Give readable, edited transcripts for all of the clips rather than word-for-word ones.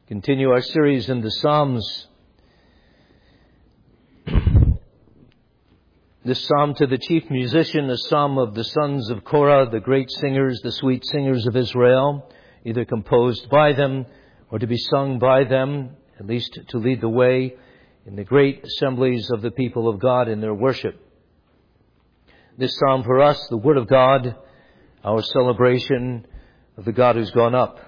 Continue our series in the Psalms. This psalm to the chief musician, a psalm of the sons of Korah, the great singers, the sweet singers of Israel, either composed by them or to be sung by them, at least to lead the way in the great assemblies of the people of God in their worship. This psalm for us, the Word of God, our celebration of the God who's gone up.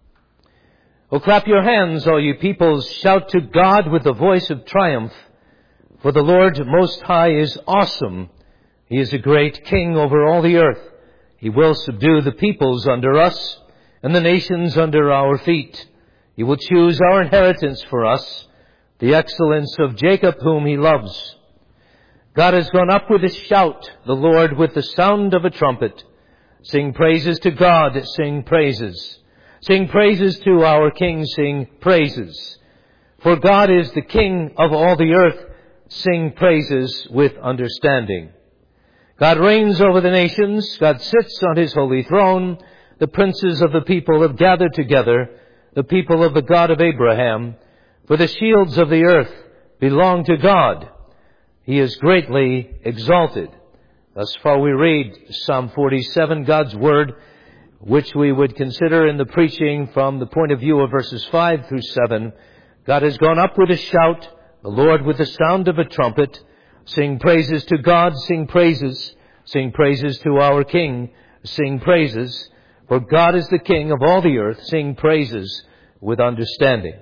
Oh, clap your hands, all you peoples. Shout to God with the voice of triumph. For the Lord Most High is awesome. He is a great king over all the earth. He will subdue the peoples under us and the nations under our feet. He will choose our inheritance for us, the excellence of Jacob whom he loves. God has gone up with a shout, the Lord with the sound of a trumpet. Sing praises to God, sing praises. Sing praises to our King, sing praises. For God is the King of all the earth, sing praises with understanding. God reigns over the nations, God sits on his holy throne. The princes of the people have gathered together, the people of the God of Abraham. For the shields of the earth belong to God. He is greatly exalted. Thus far we read Psalm 47, God's Word, which we would consider in the preaching from the point of view of verses 5 through 7. God has gone up with a shout, the Lord with the sound of a trumpet. Sing praises to God, sing praises. Sing praises to our King, sing praises. For God is the King of all the earth, sing praises with understanding.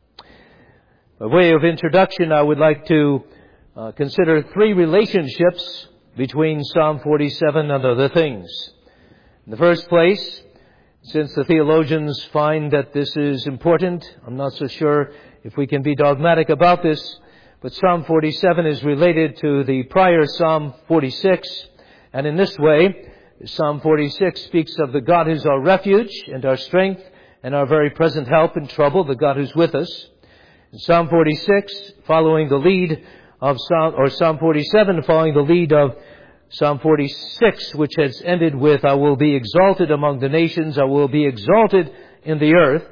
By way of introduction, I would like to consider three relationships between Psalm 47 and other things. In the first place, since the theologians find that this is important, I'm not so sure if we can be dogmatic about this, but Psalm 47 is related to the prior Psalm 46, and in this way, Psalm 46 speaks of the God who's our refuge and our strength and our very present help in trouble, the God who's with us. In Psalm 46, following the lead of Psalm 47, following the lead of Psalm 46, which has ended with, I will be exalted among the nations, I will be exalted in the earth,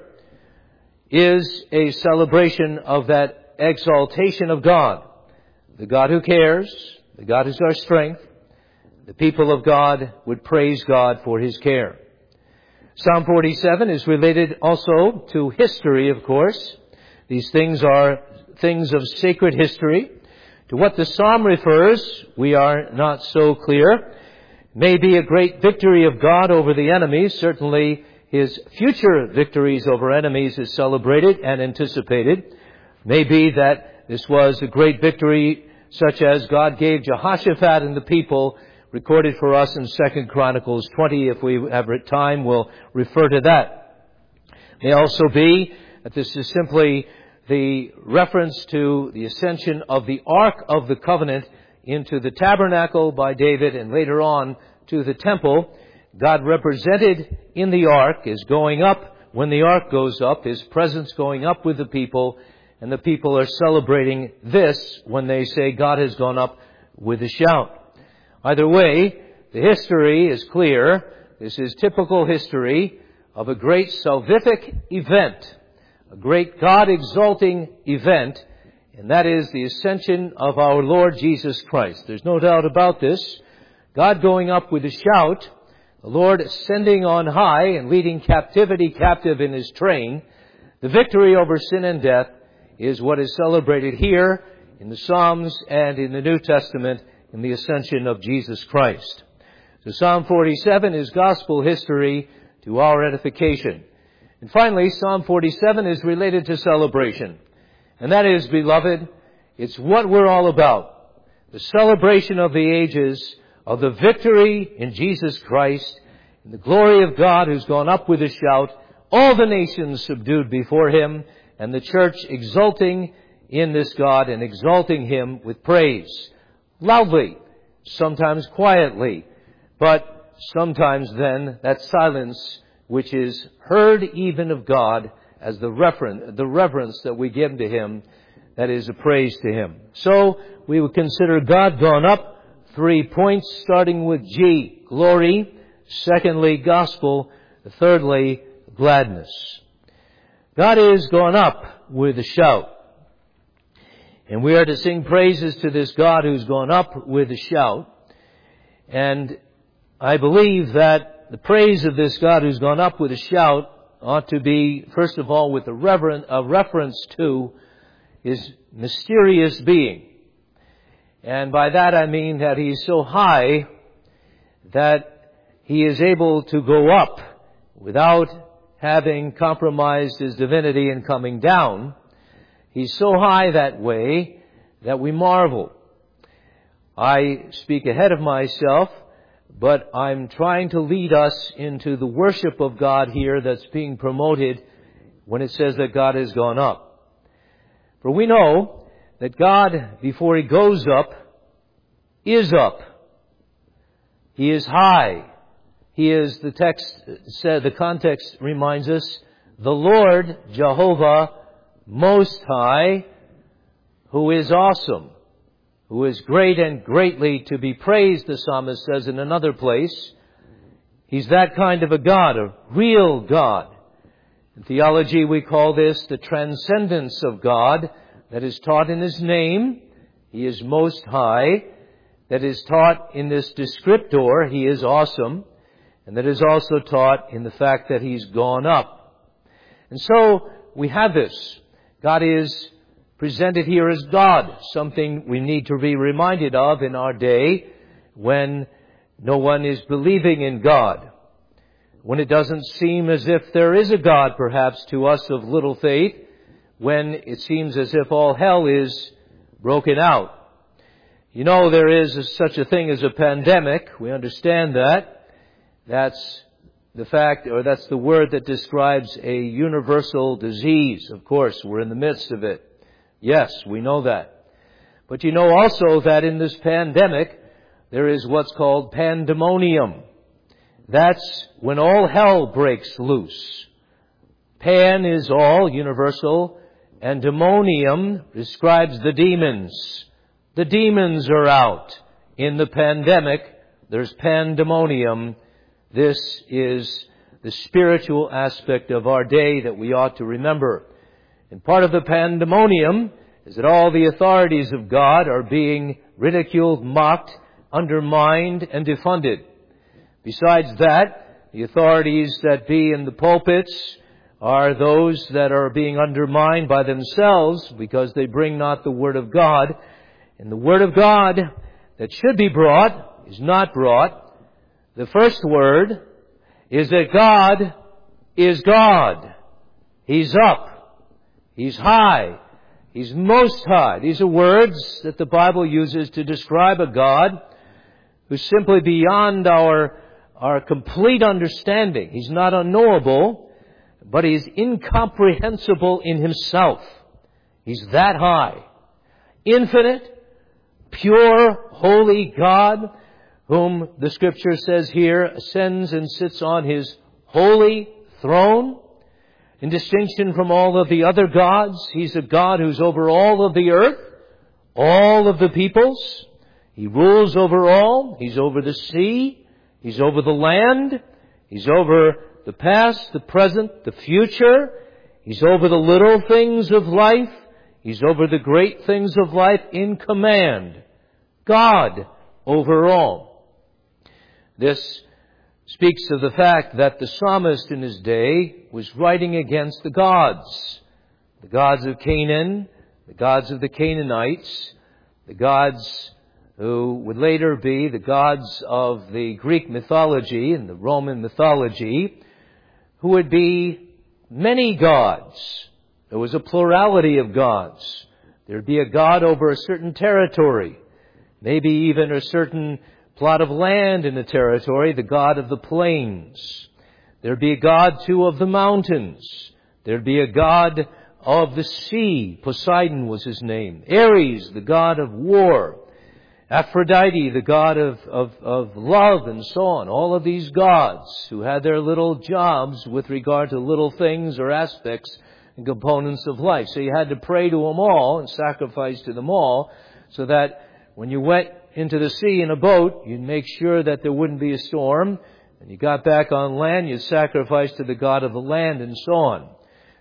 is a celebration of that exaltation of God. The God who cares, the God who's our strength. The people of God would praise God for his care. Psalm 47 is related also to history, of course. These things are things of sacred history. To what the psalm refers, we are not so clear. Maybe a great victory of God over the enemies. Certainly his future victories over enemies is celebrated and anticipated. Maybe that this was a great victory such as God gave Jehoshaphat and the people, recorded for us in 2 Chronicles 20. If we have time, we'll refer to that. May also be that this is simply the reference to the ascension of the Ark of the Covenant into the tabernacle by David and later on to the temple. God represented in the Ark is going up. When the Ark goes up, his presence going up with the people, and the people are celebrating this when they say God has gone up with a shout. Either way, the history is clear. This is typical history of a great salvific event, a great God-exalting event, and that is the ascension of our Lord Jesus Christ. There's no doubt about this. God going up with a shout, the Lord ascending on high and leading captivity captive in his train. The victory over sin and death is what is celebrated here in the Psalms and in the New Testament in the ascension of Jesus Christ. So Psalm 47 is gospel history to our edification. And finally, Psalm 47 is related to celebration. And that is, beloved, it's what we're all about. The celebration of the ages, of the victory in Jesus Christ, in the glory of God who's gone up with a shout, all the nations subdued before him, and the church exulting in this God and exalting him with praise. Loudly, sometimes quietly, but sometimes then that silence which is heard even of God as the reverence that we give to him, that is a praise to him. So we would consider God gone up. 3 points, starting with G, glory. Secondly, gospel. Thirdly, gladness. God is gone up with a shout. And we are to sing praises to this God who's gone up with a shout. And I believe that the praise of this God who's gone up with a shout ought to be, first of all, with a reference to His mysterious being. And by that I mean that He's so high that He is able to go up without having compromised His divinity and coming down. He's so high that way that we marvel. I speak ahead of myself, but I'm trying to lead us into the worship of God here that's being promoted when it says that God has gone up. For we know that God, before He goes up, is up. He is high. He is, the text said, the context reminds us, the Lord Jehovah Most High, who is awesome, who is great and greatly to be praised, the psalmist says in another place. He's that kind of a God, a real God. In theology we call this the transcendence of God that is taught in His name. He is Most High. That is taught in this descriptor, He is awesome. And that is also taught in the fact that He's gone up. And so we have this. God is presented here as God, something we need to be reminded of in our day when no one is believing in God. When it doesn't seem as if there is a God, perhaps, to us of little faith, when it seems as if all hell is broken out. You know, there is such a thing as a pandemic. We understand that. That's the fact, or that's the word that describes a universal disease. Of course, we're in the midst of it. Yes, we know that. But you know also that in this pandemic, there is what's called pandemonium. That's when all hell breaks loose. Pan is all, universal, and demonium describes the demons. The demons are out. In the pandemic, there's pandemonium. This is the spiritual aspect of our day that we ought to remember. And part of the pandemonium is that all the authorities of God are being ridiculed, mocked, undermined, and defunded. Besides that, the authorities that be in the pulpits are those that are being undermined by themselves because they bring not the Word of God. And the Word of God that should be brought is not brought. The first word is that God is God. He's up. He's high. He's most high. These are words that the Bible uses to describe a God who's simply beyond our complete understanding. He's not unknowable, but He's incomprehensible in Himself. He's that high. Infinite, pure, holy God, whom the Scripture says here ascends and sits on His holy throne. In distinction from all of the other gods, He's a God who's over all of the earth, all of the peoples. He rules over all. He's over the sea. He's over the land. He's over the past, the present, the future. He's over the little things of life. He's over the great things of life in command. God over all. This speaks of the fact that the psalmist in his day was writing against the gods of Canaan, the gods of the Canaanites, the gods who would later be the gods of the Greek mythology and the Roman mythology, who would be many gods. There was a plurality of gods. There would be a god over a certain territory, maybe even a certain plot of land in the territory, the god of the plains. There'd be a god, too, of the mountains. There'd be a god of the sea. Poseidon was his name. Ares, the god of war. Aphrodite, the god of love, and so on. All of these gods who had their little jobs with regard to little things or aspects and components of life. So you had to pray to them all and sacrifice to them all, so that when you went into the sea in a boat, you'd make sure that there wouldn't be a storm. And you got back on land, you'd sacrifice to the god of the land, and so on.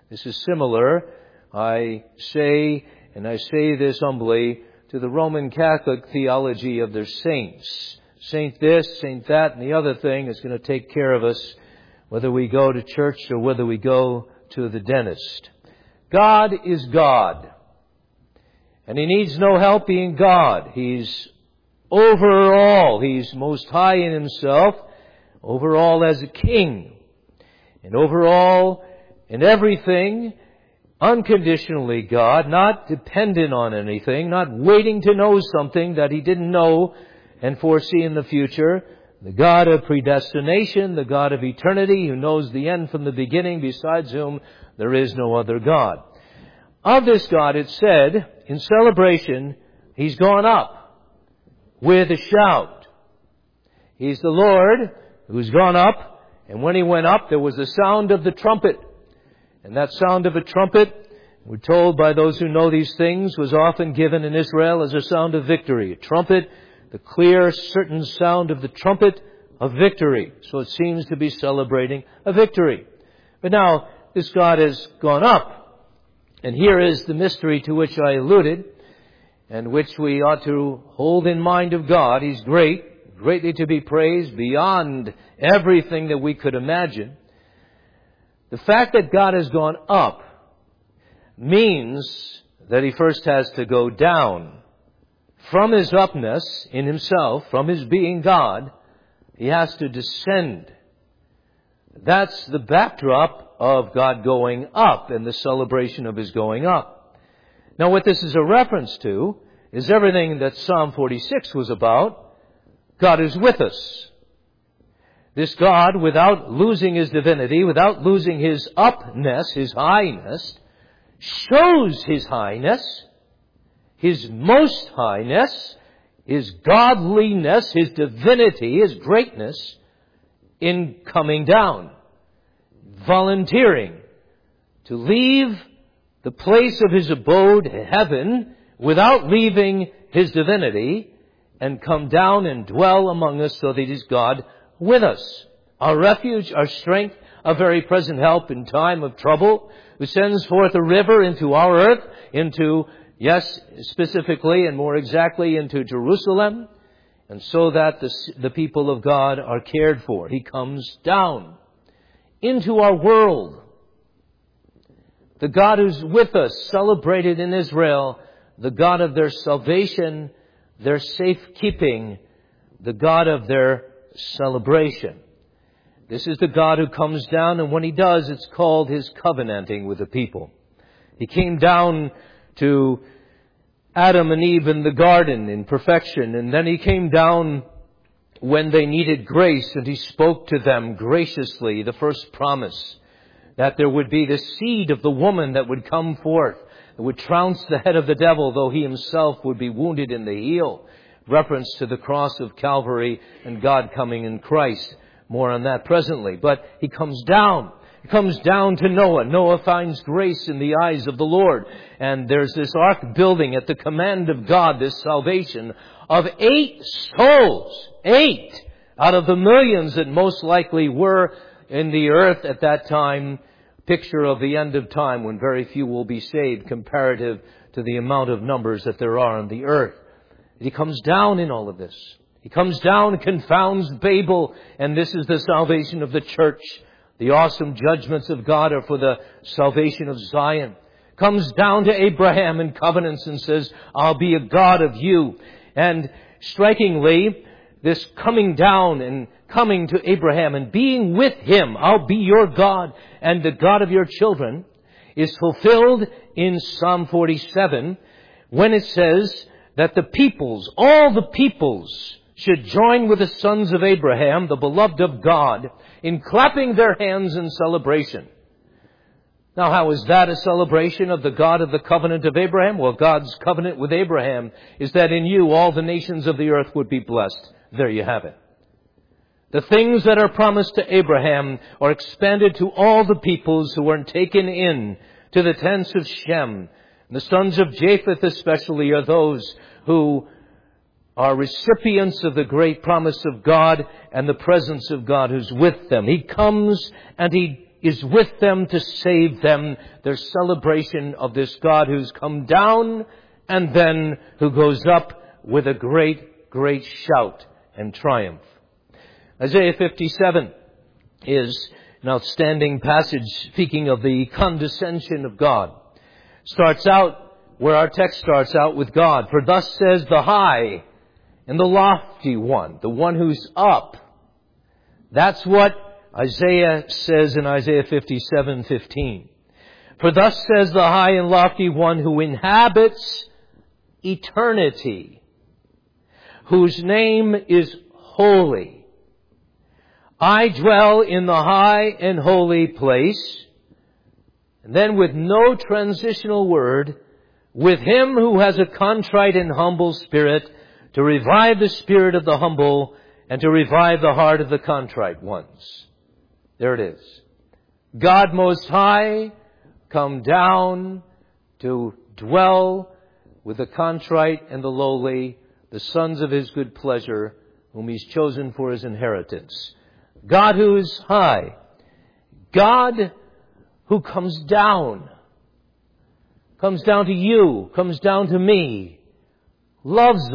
This is similar, I say this humbly, to the Roman Catholic theology of their saints. Saint this, saint that, and the other thing is going to take care of us whether we go to church or whether we go to the dentist. God is God. And He needs no help being God. He's over all. He's most high in Himself, over all as a king. And over all in everything, unconditionally God, not dependent on anything, not waiting to know something that He didn't know and foresee in the future. The God of predestination, the God of eternity, who knows the end from the beginning, besides whom there is no other God. Of this God, it said, in celebration, He's gone up with a shout. He's the Lord who's gone up, and when He went up, there was the sound of the trumpet. And that sound of a trumpet, we're told by those who know these things, was often given in Israel as a sound of victory. A trumpet, the clear, certain sound of the trumpet of victory. So it seems to be celebrating a victory. But now, this God has gone up. And here is the mystery to which I alluded, and which we ought to hold in mind of God. He's great, greatly to be praised, beyond everything that we could imagine. The fact that God has gone up means that He first has to go down. From His upness in Himself, from His being God, He has to descend. That's the backdrop of God going up and the celebration of His going up. Now what this is a reference to is everything that Psalm 46 was about. God is with us. This God, without losing His divinity, without losing His upness, His highness, shows His highness, His most highness, His godliness, His divinity, His greatness in coming down, volunteering to leave the place of His abode, heaven, without leaving His divinity, and come down and dwell among us so that He's God with us. Our refuge, our strength, a very present help in time of trouble, who sends forth a river into our earth, into, yes, specifically and more exactly into Jerusalem, and so that the people of God are cared for. He comes down into our world. The God who's with us, celebrated in Israel, the God of their salvation, their safekeeping, the God of their celebration. This is the God who comes down, and when He does, it's called His covenanting with the people. He came down to Adam and Eve in the garden in perfection, and then He came down when they needed grace, and He spoke to them graciously, the first promise, that there would be the seed of the woman that would come forth, that would trounce the head of the devil, though He Himself would be wounded in the heel. Reference to the cross of Calvary and God coming in Christ. More on that presently. But He comes down. He comes down to Noah. Noah finds grace in the eyes of the Lord. And there's this ark building at the command of God, this salvation of 8 souls. 8 out of the millions that most likely were in the earth at that time. Picture of the end of time when very few will be saved comparative to the amount of numbers that there are on the earth. He comes down in all of this. He comes down and confounds Babel, and this is the salvation of the church. The awesome judgments of God are for the salvation of Zion. Comes down to Abraham and covenants and says, I'll be a God of you. And strikingly, this coming down and coming to Abraham and being with him, I'll be your God and the God of your children, is fulfilled in Psalm 47 when it says that the peoples, all the peoples, should join with the sons of Abraham, the beloved of God, in clapping their hands in celebration. Now, how is that a celebration of the God of the covenant of Abraham? Well, God's covenant with Abraham is that in you all the nations of the earth would be blessed. There you have it. The things that are promised to Abraham are expanded to all the peoples who are taken in to the tents of Shem. And the sons of Japheth especially are those who are recipients of the great promise of God and the presence of God who's with them. He comes and He is with them to save them. Their celebration of this God who's come down and then who goes up with a great, great shout and triumph. Isaiah 57 is an outstanding passage speaking of the condescension of God. Starts out where our text starts out with God. For thus says the high and the lofty one, the one who's up. That's what Isaiah says in Isaiah 57:15. For thus says the high and lofty one who inhabits eternity, whose name is holy. I dwell in the high and holy place. And then with no transitional word, with him who has a contrite and humble spirit, to revive the spirit of the humble and to revive the heart of the contrite ones. There it is. God Most High, come down to dwell with the contrite and the lowly, the sons of His good pleasure, whom He's chosen for His inheritance. God who is high. God who comes down to you, comes down to me, loves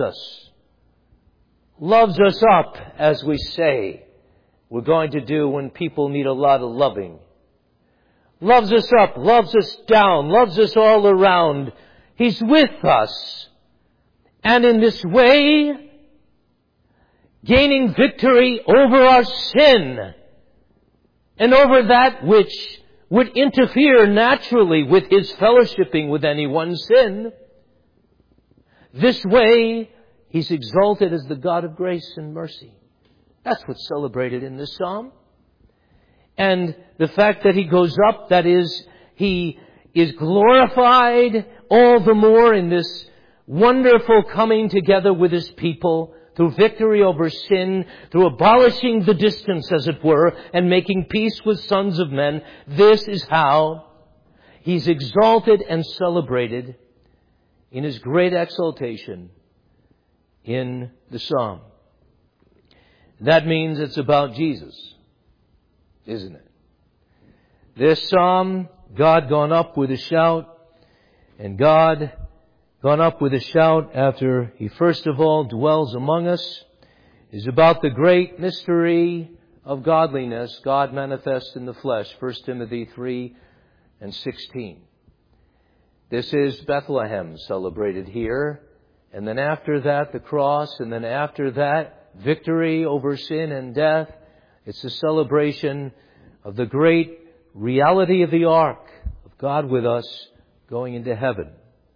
us up, as we say we're going to do when people need a lot of loving. Loves us up, loves us down, loves us all around. He's with us. And in this way, gaining victory over our sin and over that which would interfere naturally with His fellowshipping with anyone's sin. This way, He's exalted as the God of grace and mercy. That's what's celebrated in this psalm. And the fact that He goes up, that is, He is glorified all the more in this wonderful coming together with His people through victory over sin, through abolishing the distance, as it were, and making peace with sons of men. This is how He's exalted and celebrated in His great exaltation in the psalm. That means it's about Jesus, isn't it? This psalm, God gone up with a shout, and God gone up with a shout after He first of all dwells among us, is about the great mystery of godliness, God manifest in the flesh, 1 Timothy 3:16. This is Bethlehem celebrated here, and then after that the cross, and then after that victory over sin and death. It's a celebration of the great reality of the ark, of God with us going into heaven.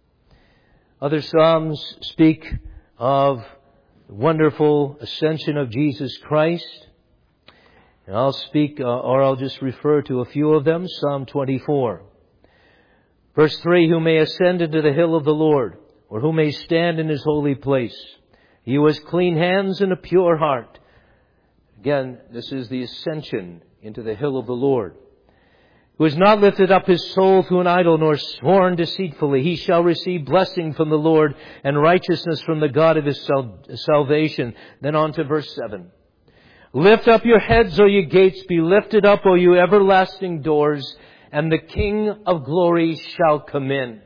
Other psalms speak of the wonderful ascension of Jesus Christ. And I'll speak, or I'll just refer to a few of them. Psalm 24. Verse 3, who may ascend into the hill of the Lord, or who may stand in His holy place? He who has clean hands and a pure heart. Again, this is the ascension into the hill of the Lord. Who has not lifted up his soul to an idol, nor sworn deceitfully. He shall receive blessing from the Lord and righteousness from the God of his salvation. Then on to verse 7. Lift up your heads, O ye gates, be lifted up, O you everlasting doors, and the King of glory shall come in.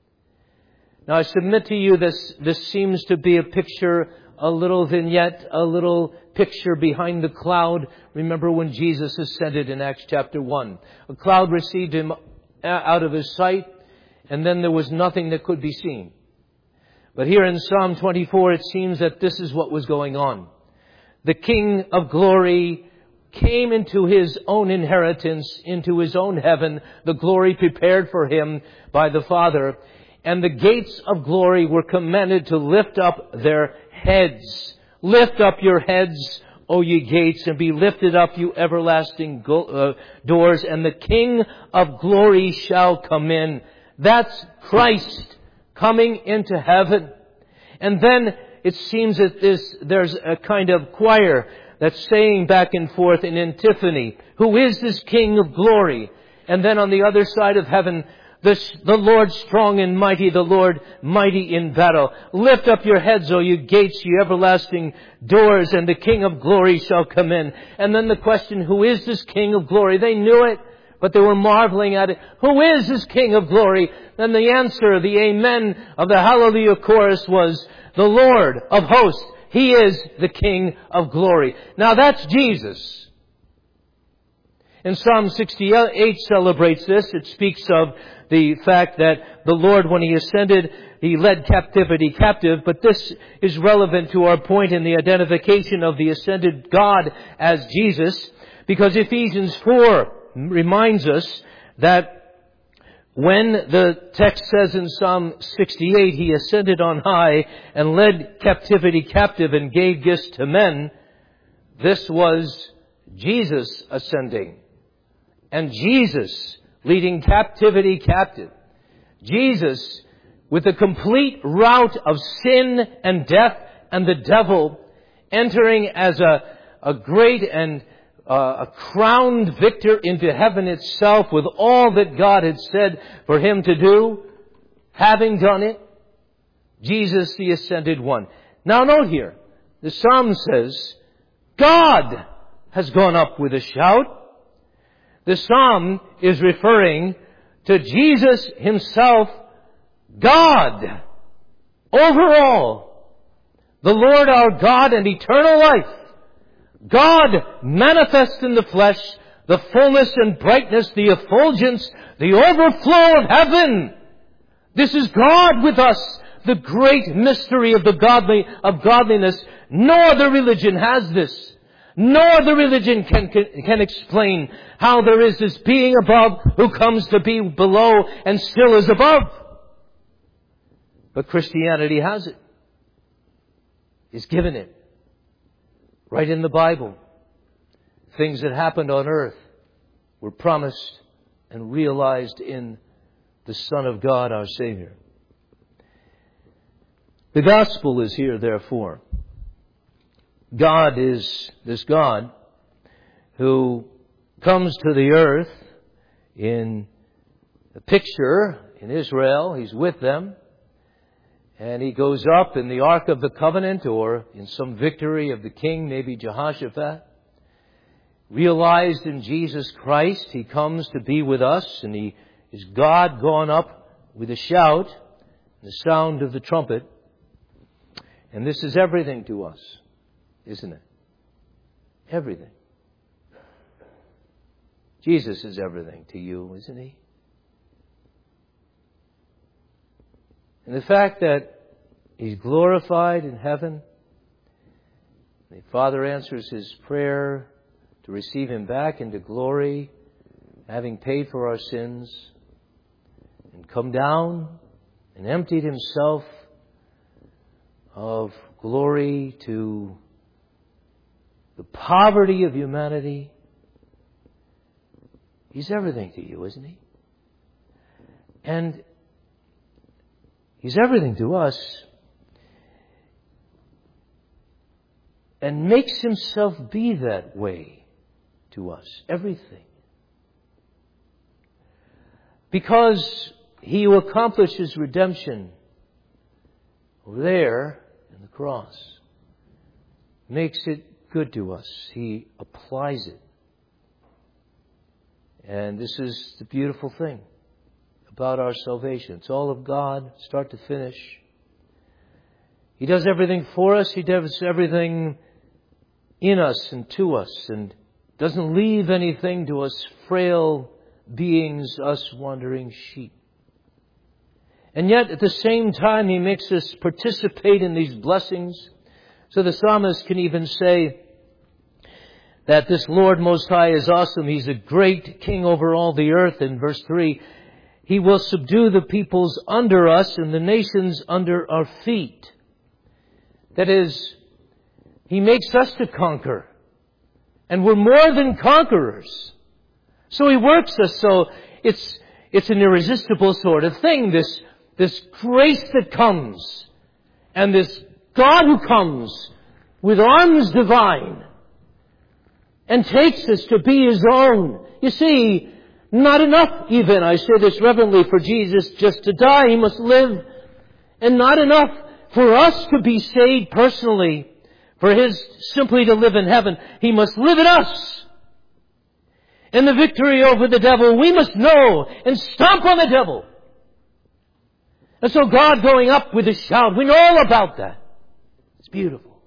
Now I submit to you this seems to be a picture, a little vignette, a little picture behind the cloud. Remember when Jesus ascended in Acts chapter 1. A cloud received Him out of His sight, and then there was nothing that could be seen. But here in Psalm 24, it seems that this is what was going on. The King of glory came into His own inheritance, into His own heaven, the glory prepared for Him by the Father. And the gates of glory were commanded to lift up their heads. Lift up your heads, O ye gates, and be lifted up, you everlasting doors, and the King of glory shall come in. That's Christ coming into heaven. And then it seems that there's a kind of choir that's saying back and forth in antiphony, who is this King of glory? And then on the other side of heaven, the Lord strong and mighty, the Lord mighty in battle. Lift up your heads, O you gates, you everlasting doors, and the King of glory shall come in. And then the question, who is this King of glory? They knew it but they were marveling at it. Who is this King of glory? Then the answer, the amen of the Hallelujah chorus was, the Lord of hosts. He is the King of glory. Now that's Jesus. And Psalm 68 celebrates this. It speaks of the fact that the Lord, when He ascended, He led captivity captive. But this is relevant to our point in the identification of the ascended God as Jesus, because Ephesians 4 reminds us that when the text says in Psalm 68, He ascended on high and led captivity captive and gave gifts to men, this was Jesus ascending. And Jesus leading captivity captive. Jesus with the complete rout of sin and death and the devil, entering as a great and a crowned victor into heaven itself with all that God had said for Him to do, having done it. Jesus the ascended one. Now note here, the Psalm says, God has gone up with a shout. The Psalm is referring to Jesus Himself, God, over all, the Lord our God and eternal life. God manifest in the flesh, the fullness and brightness, the effulgence, the overflow of heaven. This is God with us, the great mystery of godliness. No other religion has this. No other religion can explain how there is this being above who comes to be below and still is above. But Christianity has it. Is given it. Right in the Bible. Things that happened on earth were promised and realized in the Son of God, our Savior. The gospel is here, therefore. God is this God who comes to the earth in a picture in Israel. He's with them. And He goes up in the Ark of the Covenant or in some victory of the king, maybe Jehoshaphat. Realized in Jesus Christ, He comes to be with us, and He is God gone up with a shout, the sound of the trumpet. And this is everything to us, isn't it? Everything. Jesus is everything to you, isn't He? And the fact that He's glorified in heaven, the Father answers His prayer to receive Him back into glory, having paid for our sins, and come down and emptied Himself of glory to the poverty of humanity. He's everything to you, isn't He? And He's everything to us, and makes Himself be that way to us. Everything. Because He who accomplishes redemption over there in the cross makes it good to us. He applies it. And this is the beautiful thing about our salvation. It's all of God, start to finish. He does everything for us. He does everything in us and to us, and doesn't leave anything to us frail beings, us wandering sheep. And yet, at the same time, He makes us participate in these blessings. So the psalmist can even say that this Lord Most High is awesome. He's a great King over all the earth. In verse 3, He will subdue the peoples under us and the nations under our feet. That is, He makes us to conquer. And we're more than conquerors. So He works us so it's an irresistible sort of thing. This grace that comes. And this God who comes with arms divine. And takes us to be His own. You see, not enough even, I say this reverently, for Jesus just to die. He must live. And not enough for us to be saved personally. For His simply to live in heaven. He must live in us. and the victory over the devil, we must know and stomp on the devil. And so God going up with a shout, we know all about that. It's beautiful.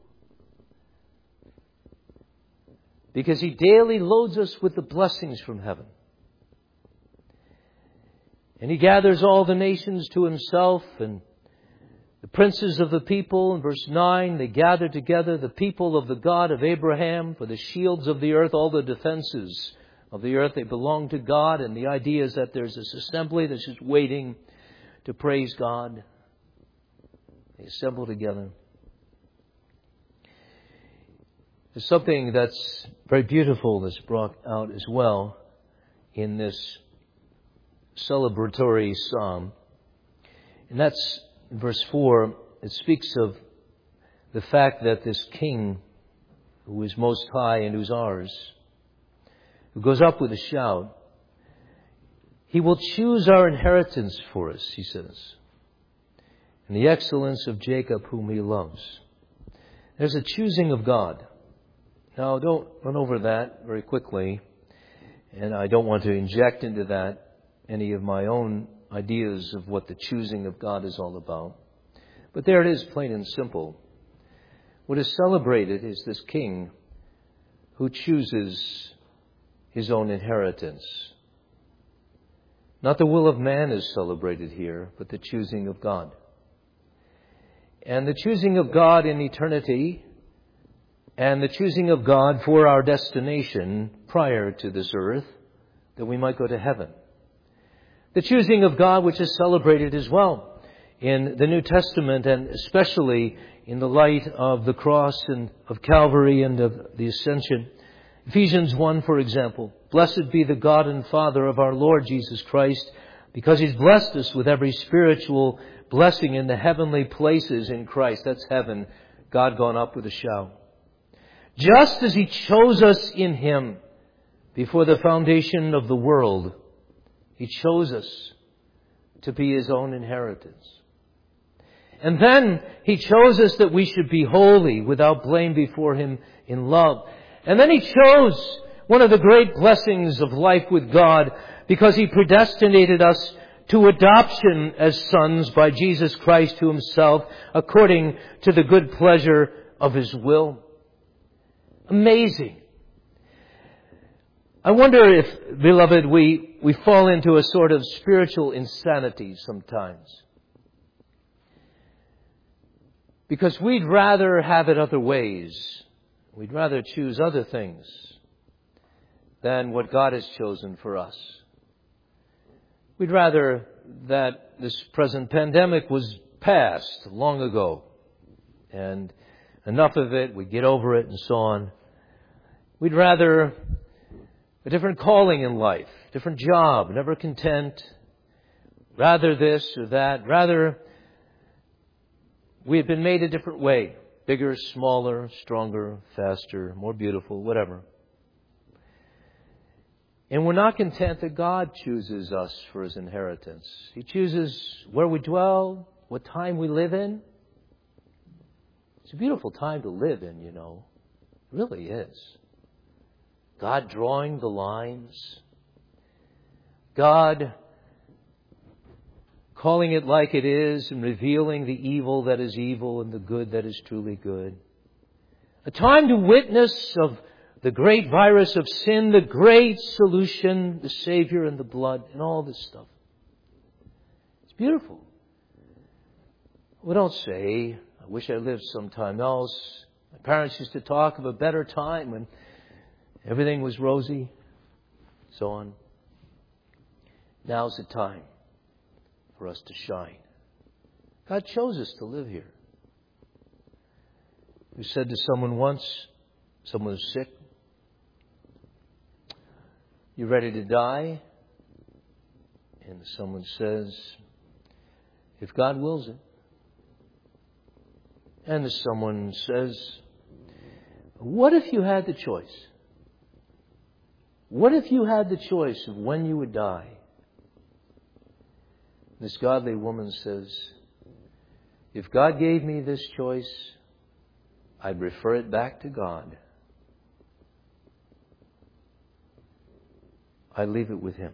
Because He daily loads us with the blessings from heaven. And He gathers all the nations to Himself, and the princes of the people, in verse 9, they gather together, the people of the God of Abraham, for the shields of the earth, all the defenses of the earth, they belong to God. And the idea is that there's this assembly that's just waiting to praise God. They assemble together. There's something that's very beautiful that's brought out as well in this celebratory psalm. And that's in verse 4. It speaks of the fact that this King, who is most high and who's ours, who goes up with a shout, He will choose our inheritance for us, He says, and the excellence of Jacob whom He loves. There's a choosing of God. Now, don't run over that very quickly, and I don't want to inject into that any of my own ideas of what the choosing of God is all about. But there it is, plain and simple. What is celebrated is this King who chooses His own inheritance. Not the will of man is celebrated here, but the choosing of God. And the choosing of God in eternity, and the choosing of God for our destination prior to this earth, that we might go to heaven. The choosing of God which is celebrated as well in the New Testament, and especially in the light of the cross and of Calvary and of the ascension. Ephesians 1, for example, blessed be the God and Father of our Lord Jesus Christ, because He's blessed us with every spiritual blessing in the heavenly places in Christ. That's heaven, God gone up with a shout. Just as He chose us in Him before the foundation of the world, He chose us to be His own inheritance. And then He chose us that we should be holy, without blame before Him in love. And then He chose one of the great blessings of life with God, because He predestinated us to adoption as sons by Jesus Christ to Himself, according to the good pleasure of His will. Amazing. I wonder if, beloved, we fall into a sort of spiritual insanity sometimes. Because we'd rather have it other ways. We'd rather choose other things than what God has chosen for us. We'd rather that this present pandemic was past long ago, and enough of it, we get over it and so on. We'd rather a different calling in life, different job, never content, rather this or that, rather we had been made a different way, bigger, smaller, stronger, faster, more beautiful, whatever. And we're not content that God chooses us for His inheritance. He chooses where we dwell, what time we live in. It's a beautiful time to live in, you know. It really is. God drawing the lines. God calling it like it is and revealing the evil that is evil and the good that is truly good. A time to witness of the great virus of sin, the great solution, the Savior and the blood, and all this stuff. It's beautiful. We don't say, I wish I lived sometime else. My parents used to talk of a better time when everything was rosy, so on. Now's the time for us to shine. God chose us to live here. We said to someone once, someone was sick, "You ready to die?" And someone says, "If God wills it." And someone says, "What if you had the choice? What if you had the choice of when you would die?" This godly woman says, "If God gave me this choice, I'd refer it back to God." I leave it with Him.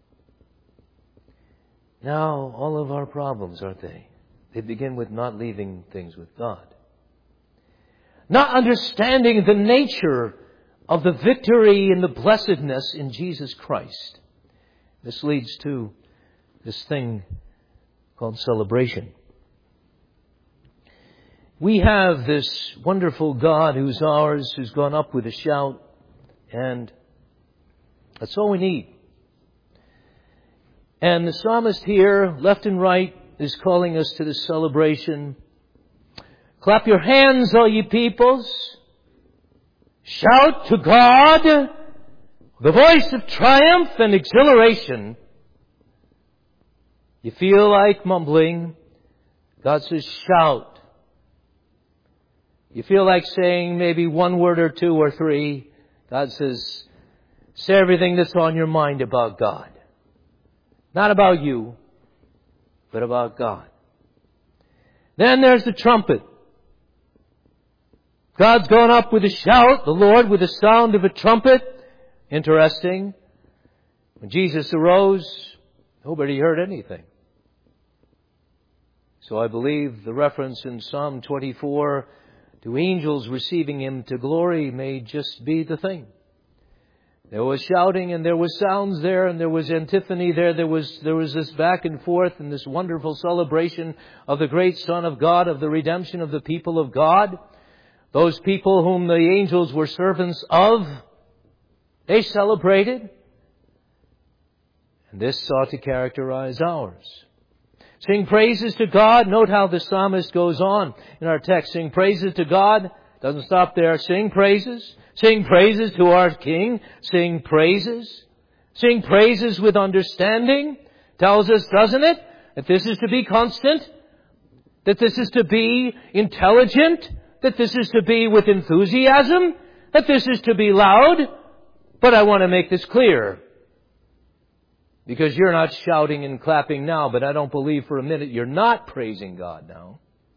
Now, all of our problems, aren't they? They begin with not leaving things with God. Not understanding the nature of the victory and the blessedness in Jesus Christ. This leads to this thing called celebration. We have this wonderful God who's ours, who's gone up with a shout, and that's all we need. And the psalmist here, left and right, is calling us to this celebration. Clap your hands, all ye peoples. Shout to God the voice of triumph and exhilaration. You feel like mumbling. God says, shout. You feel like saying maybe one word or two or three. God says, say everything that's on your mind about God. Not about you, but about God. Then there's the trumpet. God's gone up with a shout, the Lord with the sound of a trumpet. Interesting. When Jesus arose, nobody heard anything. So I believe the reference in Psalm 24 to angels receiving Him to glory may just be the thing. There was shouting and there was sounds there and there was antiphony there. There was this back and forth and this wonderful celebration of the great Son of God, of the redemption of the people of God. Those people whom the angels were servants of, they celebrated. And this ought to characterize ours. Sing praises to God. Note how the psalmist goes on in our text. Sing praises to God. Doesn't stop there. Sing praises. Sing praises to our King. Sing praises. Sing praises with understanding. Tells us, doesn't it, that this is to be constant? That this is to be intelligent? That this is to be with enthusiasm? That this is to be loud? But I want to make this clear. Because you're not shouting and clapping now, but I don't believe for a minute you're not praising God now.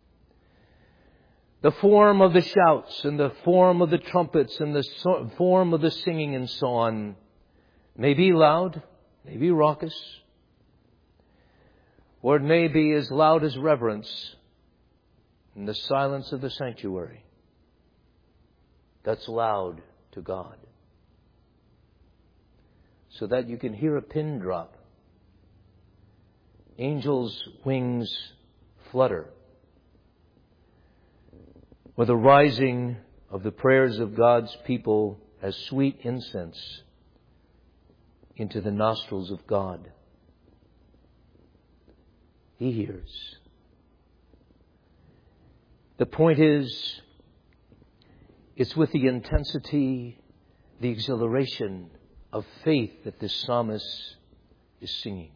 The form of the shouts and the form of the trumpets and the form of the singing and so on may be loud, may be raucous, or it may be as loud as reverence in the silence of the sanctuary. That's loud to God. So that you can hear a pin drop. Angels' wings flutter. Or the rising of the prayers of God's people as sweet incense into the nostrils of God. He hears. The point is, it's with the intensity, the exhilaration of faith that this psalmist is singing.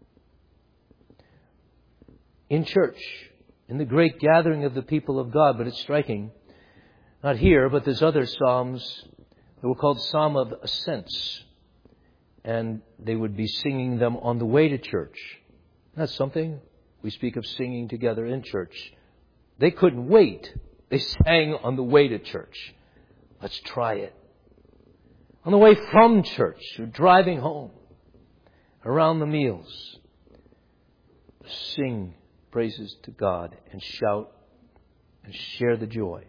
In church, in the great gathering of the people of God, but it's striking, not here, but there's other psalms that were called Psalm of Ascents, and they would be singing them on the way to church. That's something. We speak of singing together in church. They couldn't wait. They sang on the way to church. Let's try it. On the way from church, or driving home, around the meals, sing praises to God and shout and share the joy.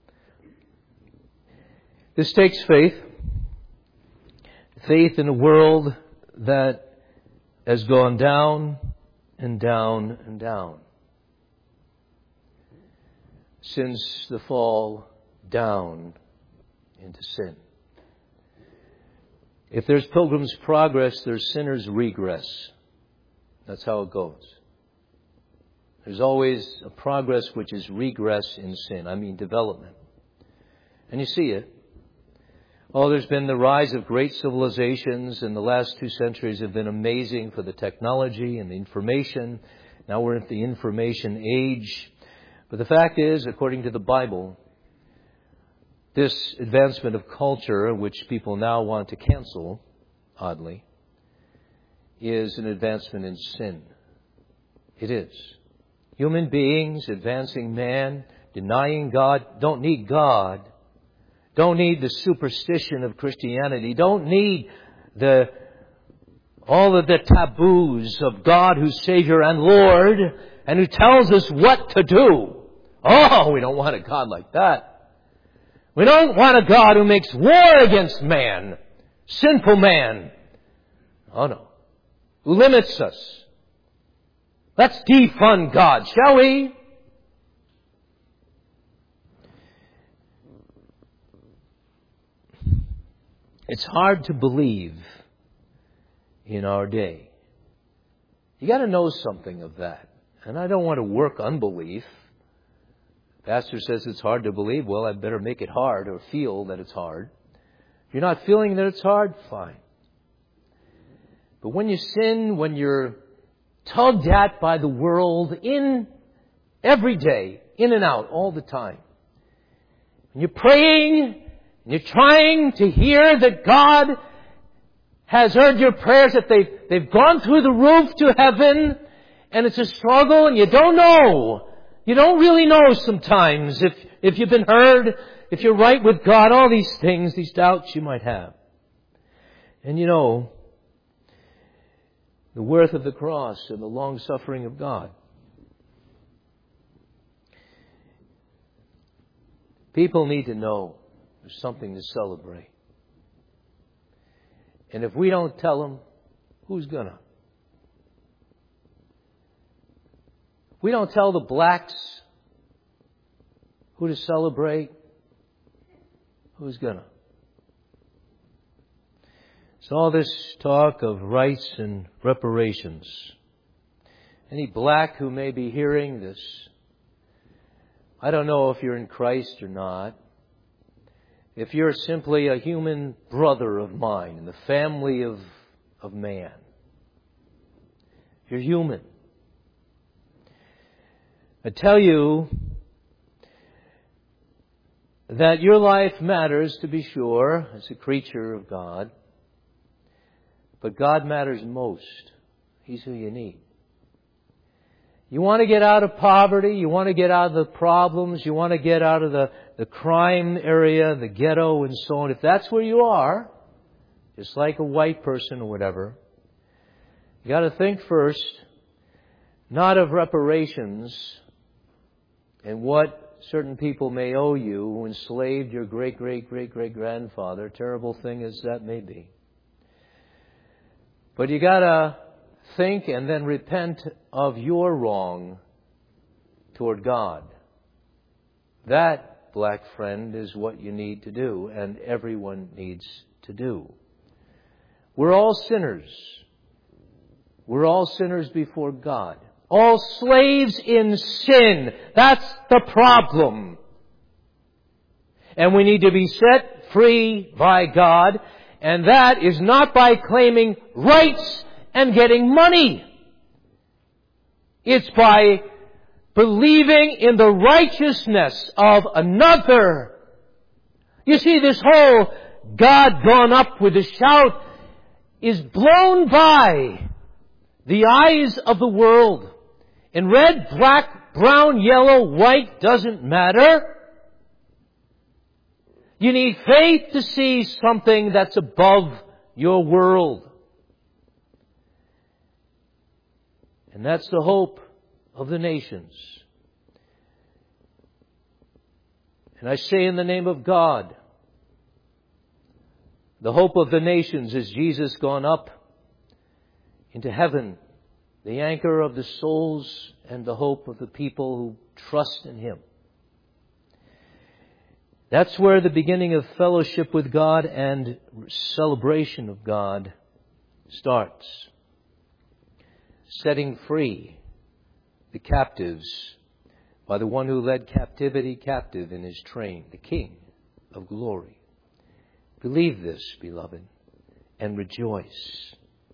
This takes faith. Faith in a world that has gone down and down and down. Since the fall, down into sin. If there's pilgrim's progress, there's sinner's regress. That's how it goes. There's always a progress which is regress in sin. I mean development. And you see it. Oh, there's been the rise of great civilizations, and the last 2 centuries have been amazing for the technology and the information. Now we're at the information age. But the fact is, according to the Bible, this advancement of culture, which people now want to cancel, oddly, is an advancement in sin. It is. Human beings, advancing man, denying God, don't need God. Don't need the superstition of Christianity. Don't need the all of the taboos of God who's Savior and Lord and who tells us what to do. Oh, we don't want a God like that. We don't want a God who makes war against man, sinful man. Oh no. Who limits us. Let's defund God, shall we? It's hard to believe in our day. You got to know something of that. And I don't want to work unbelief. Pastor says it's hard to believe. Well, I better make it hard or feel that it's hard. If you're not feeling that it's hard, fine. But when you sin, when you're tugged at by the world in every day, in and out, all the time, when you're praying, and you're trying to hear that God has heard your prayers, that they've gone through the roof to heaven, and it's a struggle, and you don't know. You don't really know sometimes if you've been heard, if you're right with God, all these things, these doubts you might have. And you know, the worth of the cross and the long suffering of God. People need to know there's something to celebrate. And if we don't tell them, who's gonna? If we don't tell the blacks who to celebrate, who's gonna? So all this talk of rights and reparations. Any black who may be hearing this, I don't know if you're in Christ or not. If you're simply a human brother of mine in the family of man. You're human. I tell you that your life matters, to be sure, as a creature of God. But God matters most. He's who you need. You want to get out of poverty. You want to get out of the problems. You want to get out of the crime area, the ghetto and so on. If that's where you are, just like a white person or whatever, you got to think first, not of reparations and what certain people may owe you who enslaved your great-great-great-great-grandfather, terrible thing as that may be. But you got to think and then repent of your wrong toward God. That, black friend, is what you need to do, and everyone needs to do. We're all sinners. We're all sinners before God. All slaves in sin. That's the problem. And we need to be set free by God. And that is not by claiming rights and getting money. It's by believing in the righteousness of another. You see, this whole God gone up with a shout is blown by the eyes of the world. And red, black, brown, yellow, white doesn't matter. You need faith to see something that's above your world. And that's the hope of the nations. And I say in the name of God, the hope of the nations is Jesus gone up into heaven, the anchor of the souls and the hope of the people who trust in Him. That's where the beginning of fellowship with God and celebration of God starts. Setting free the captives by the one who led captivity captive in His train, the King of glory. Believe this, beloved, and rejoice.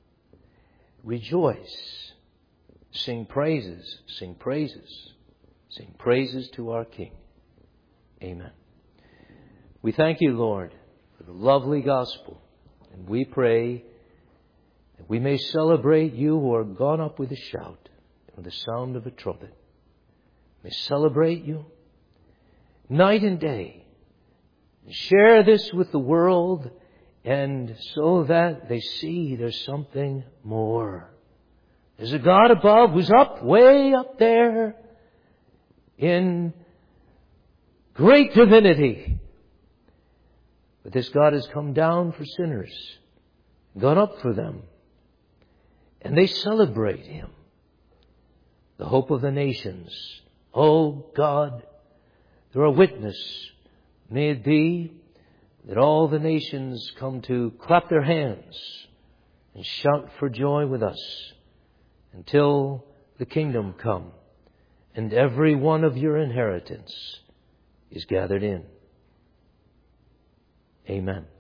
Rejoice. Sing praises, sing praises, sing praises to our King. Amen. We thank you, Lord, for the lovely gospel. And we pray that we may celebrate you who are gone up with a shout and the sound of a trumpet. May celebrate you night and day. And share this with the world And so that they see there's something more. There's a God above who's up, way up there in great divinity. But this God has come down for sinners, gone up for them. And they celebrate Him, the hope of the nations. Oh God, through a witness, may it be that all the nations come to clap their hands and shout for joy with us until the kingdom come and every one of your inheritance is gathered in. Amen.